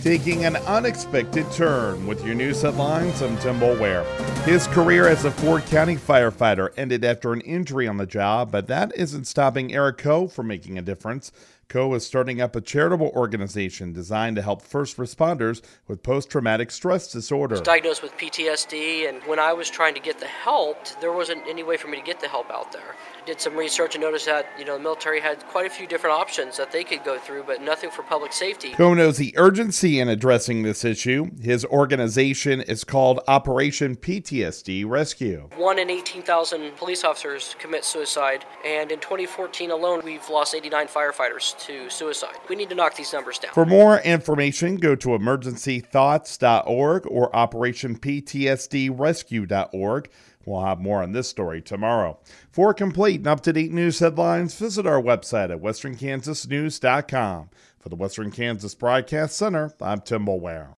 Taking an unexpected turn with your news headlines, I'm Tim Boulware. His career as a Ford County firefighter ended after an injury on the job, but that isn't stopping Eric Coe from making a difference. Coe is starting up a charitable organization designed to help first responders with post-traumatic stress disorder. I was diagnosed with PTSD, and when I was trying to get the help, there wasn't any way for me to get the help out there. I did some research and noticed that, the military had quite a few different options that they could go through, but nothing for public safety. Coe knows the urgency in addressing this issue. His organization is called Operation PTSD Rescue. 1 in 18,000 police officers commit suicide, and in 2014 alone, we've lost 89 firefighters to suicide. We need to knock these numbers down. For more information, go to emergencythoughts.org or operationptsdrescue.org. We'll have more on this story tomorrow. For complete and up-to-date news headlines, visit our website at westernkansasnews.com. For the Western Kansas Broadcast Center, I'm Tim Boulware.